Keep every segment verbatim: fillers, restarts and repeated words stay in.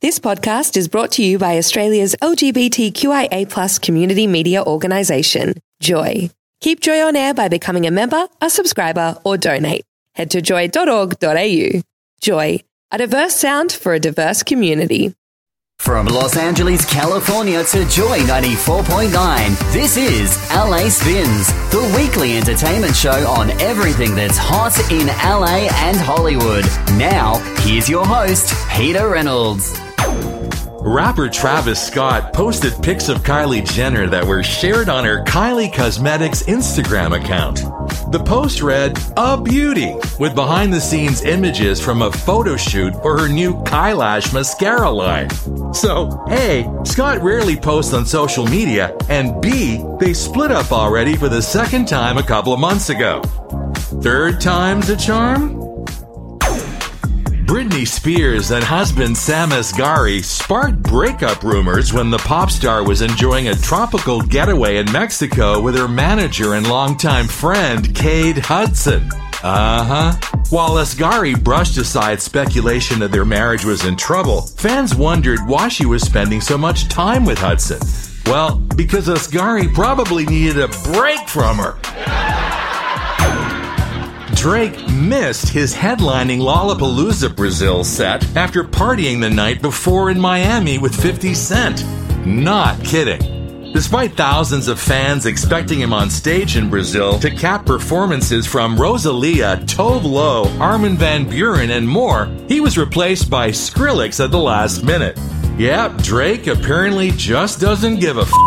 This podcast is brought to you by Australia's L G B T Q I A plus community media organisation, Joy. Keep Joy on air by becoming a member, a subscriber, or donate. Head to joy dot org dot a u. Joy, a diverse sound for a diverse community. From Los Angeles, California to Joy ninety-four point nine, this is L A Spins, the weekly entertainment show on everything that's hot in L A and Hollywood. Now, here's your host, Peter Reynolds. Rapper Travis Scott posted pics of Kylie Jenner that were shared on her Kylie Cosmetics Instagram account. The post read, "A beauty," with behind-the-scenes images from a photo shoot for her new Kylash mascara line. So, A, Scott rarely posts on social media, and B, they split up already for the second time a couple of months ago. Third time's a charm? Britney Spears and husband Sam Asghari sparked breakup rumors when the pop star was enjoying a tropical getaway in Mexico with her manager and longtime friend, Cade Hudson. Uh-huh. While Asghari brushed aside speculation that their marriage was in trouble, fans wondered why she was spending so much time with Hudson. Well, because Asghari probably needed a break from her. Drake missed his headlining Lollapalooza Brazil set after partying the night before in Miami with fifty Cent. Not kidding. Despite thousands of fans expecting him on stage in Brazil to cap performances from Rosalia, Tove Lo, Armin van Buuren, and more, he was replaced by Skrillex at the last minute. Yep, Drake apparently just doesn't give a f***.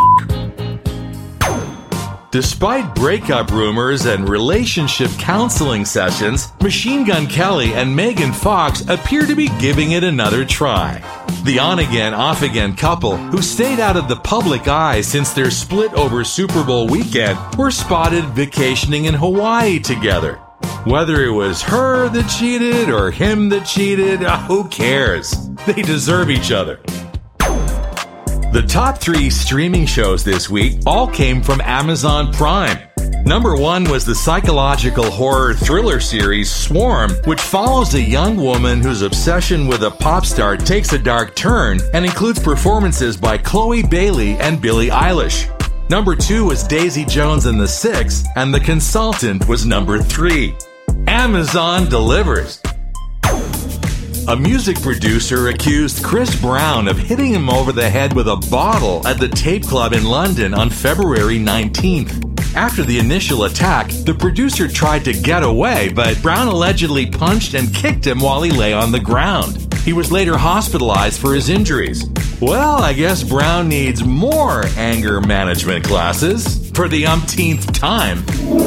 Despite breakup rumors and relationship counseling sessions, Machine Gun Kelly and Megan Fox appear to be giving it another try. The on-again, off-again couple, who stayed out of the public eye since their split over Super Bowl weekend, were spotted vacationing in Hawaii together. Whether it was her that cheated or him that cheated, who cares? They deserve each other. The top three streaming shows this week all came from Amazon Prime. Number one was the psychological horror thriller series Swarm, which follows a young woman whose obsession with a pop star takes a dark turn and includes performances by Chloe Bailey and Billie Eilish. Number two was Daisy Jones and the Six, and The Consultant was number three. Amazon delivers. A music producer accused Chris Brown of hitting him over the head with a bottle at the Tape Club in London on February nineteenth. After the initial attack, the producer tried to get away, but Brown allegedly punched and kicked him while he lay on the ground. He was later hospitalized for his injuries. Well, I guess Brown needs more anger management classes for the umpteenth time.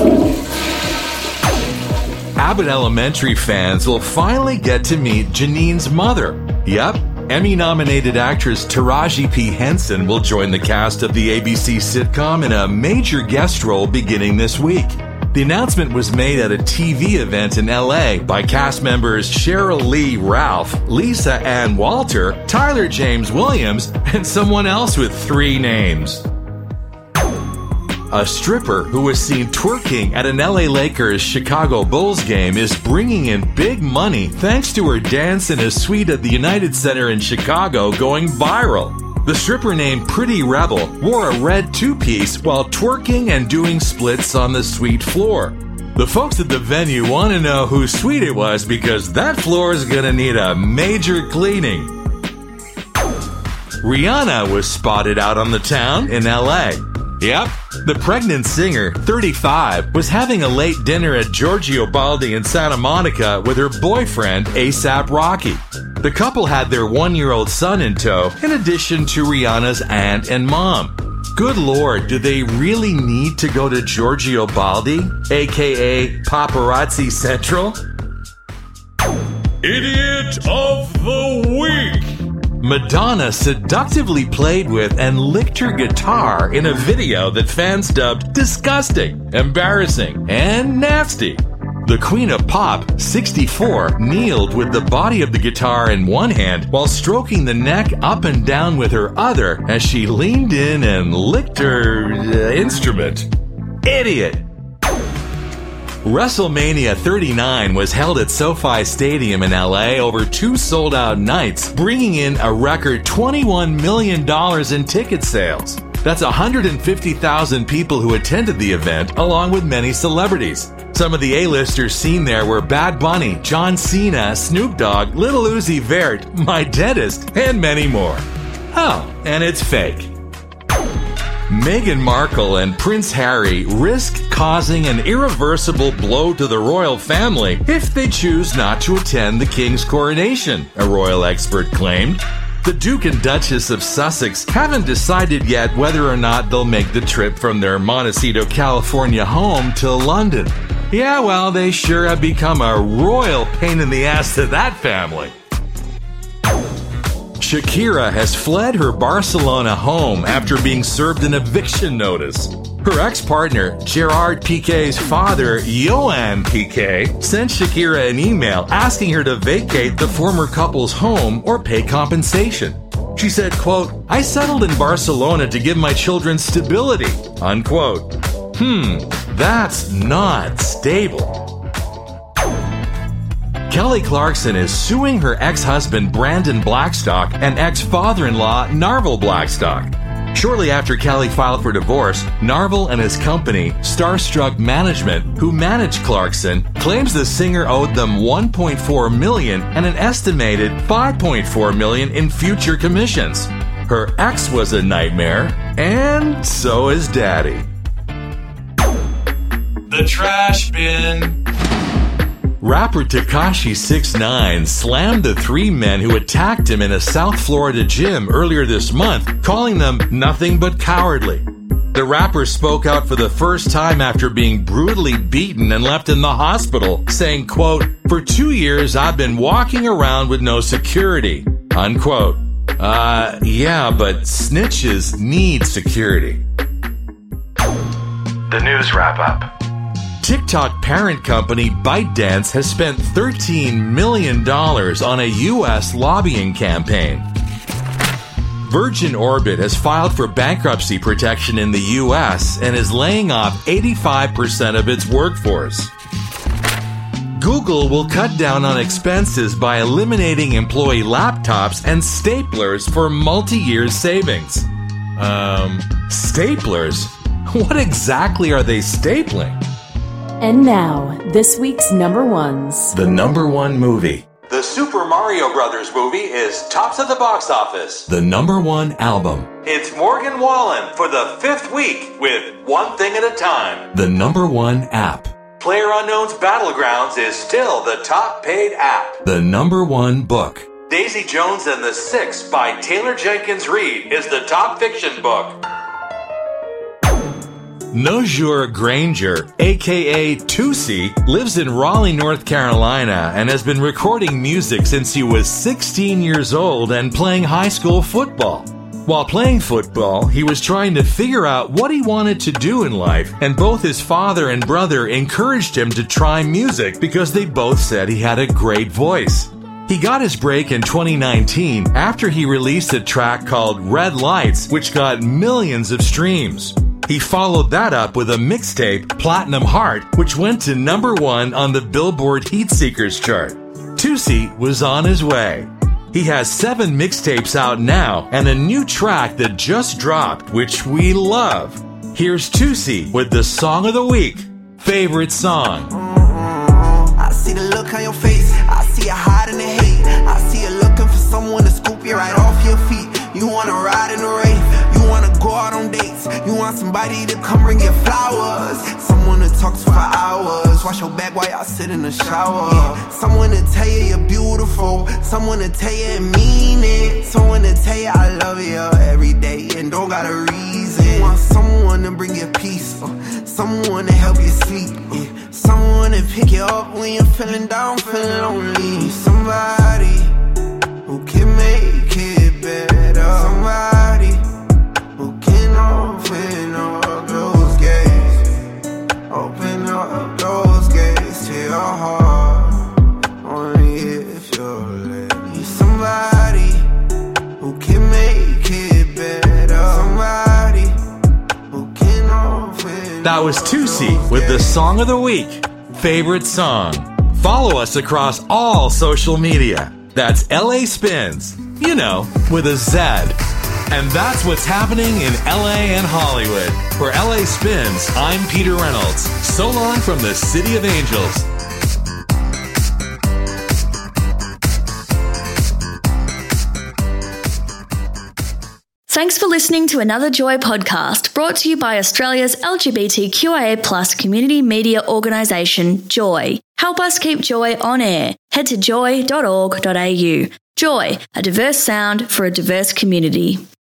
Abbott Elementary fans will finally get to meet Janine's mother. Yep, Emmy-nominated actress Taraji P. Henson will join the cast of the A B C sitcom in a major guest role beginning this week. The announcement was made at a T V event in L A by cast members Cheryl Lee Ralph, Lisa Ann Walter, Tyler James Williams, and someone else with three names. A stripper who was seen twerking at an L A Lakers Chicago Bulls game is bringing in big money thanks to her dance in a suite at the United Center in Chicago going viral. The stripper named Pretty Rebel wore a red two-piece while twerking and doing splits on the suite floor. The folks at the venue want to know whose suite it was because that floor is going to need a major cleaning. Rihanna was spotted out on the town in L A. Yep, the pregnant singer, thirty-five, was having a late dinner at Giorgio Baldi in Santa Monica with her boyfriend, A$AP Rocky. The couple had their one-year-old son in tow, in addition to Rihanna's aunt and mom. Good Lord, do they really need to go to Giorgio Baldi, aka Paparazzi Central? Idiot of the Week! Madonna seductively played with and licked her guitar in a video that fans dubbed disgusting, embarrassing, and nasty. The Queen of Pop, sixty-four, kneeled with the body of the guitar in one hand while stroking the neck up and down with her other as she leaned in and licked her uh, instrument. Idiot! WrestleMania thirty-nine was held at SoFi Stadium in L A over two sold-out nights, bringing in a record twenty-one million dollars in ticket sales. That's one hundred fifty thousand people who attended the event, along with many celebrities. Some of the A-listers seen there were Bad Bunny, John Cena, Snoop Dogg, Lil Uzi Vert, my dentist, and many more. Oh, and it's fake. Meghan Markle and Prince Harry risk causing an irreversible blow to the royal family if they choose not to attend the king's coronation, a royal expert claimed. The Duke and Duchess of Sussex haven't decided yet whether or not they'll make the trip from their Montecito, California home to London. Yeah, well, they sure have become a royal pain in the ass to that family. Shakira has fled her Barcelona home after being served an eviction notice. Her ex-partner, Gerard Piqué's father, Joan Piqué, sent Shakira an email asking her to vacate the former couple's home or pay compensation. She said, quote, "I settled in Barcelona to give my children stability," unquote. Hmm, that's not stable. Kelly Clarkson is suing her ex-husband Brandon Blackstock and ex-father-in-law Narvel Blackstock. Shortly after Kelly filed for divorce, Narvel and his company, Starstruck Management, who managed Clarkson, claims the singer owed them one point four million dollars and an estimated five point four million dollars in future commissions. Her ex was a nightmare, and so is Daddy. The trash bin. Rapper Tekashi six nine slammed the three men who attacked him in a South Florida gym earlier this month, calling them nothing but cowardly. The rapper spoke out for the first time after being brutally beaten and left in the hospital, saying, quote, "For two years I've been walking around with no security," unquote. Uh, yeah, but snitches need security. The news wrap-up. TikTok parent company ByteDance has spent thirteen million dollars on a U S lobbying campaign. Virgin Orbit has filed for bankruptcy protection in the U S and is laying off eighty-five percent of its workforce. Google will cut down on expenses by eliminating employee laptops and staplers for multi-year savings. Um, staplers? What exactly are they stapling? And now, this week's number ones. The number one movie. The Super Mario Brothers movie is tops of the box office. The number one album. It's Morgan Wallen for the fifth week with One Thing at a Time. The number one app. PlayerUnknown's Battlegrounds is still the top paid app. The number one book. Daisy Jones and the Six by Taylor Jenkins Reid is the top fiction book. Nojur Granger, aka Tootsie, lives in Raleigh, North Carolina and has been recording music since he was sixteen years old and playing high school football. While playing football, he was trying to figure out what he wanted to do in life, and both his father and brother encouraged him to try music because they both said he had a great voice. He got his break in twenty nineteen after he released a track called Red Lights, which got millions of streams. He followed that up with a mixtape, Platinum Heart, which went to number one on the Billboard Heatseekers chart. Tootsie was on his way. He has seven mixtapes out now and a new track that just dropped, which we love. Here's Tootsie with the Song of the Week. Favorite song. I see the look on your face. I see you hiding the hate. I see you looking for someone to scoop you right off your feet. You wanna ride in the race. You wanna go out on dates. You want somebody to come bring you flowers. Someone to talk to for hours. Wash your back while y'all sit in the shower. Yeah. Someone to tell you you're beautiful. Someone to tell you and mean it. Someone to tell you I love you every day and don't got a reason. You want someone to bring you peace. Someone to help you sleep. Yeah. Someone to pick you up when you're feeling down, feeling lonely. Somebody who can make it better. Somebody who can open up those gates. Open up those gates to your heart. Only if you'll let me. Somebody who can make it better. Somebody who can open. That was Tootsie with the Song of the Week. favorite song. Follow us across all social media. That's L A Spins, you know, with a Z. And that's what's happening in L A and Hollywood. For L A Spins, I'm Peter Reynolds. So long from the City of Angels. Thanks for listening to another Joy podcast brought to you by Australia's L G B T Q I A plus community media organisation, Joy. Help us keep Joy on air. Head to joy dot org dot a u. Joy, a diverse sound for a diverse community.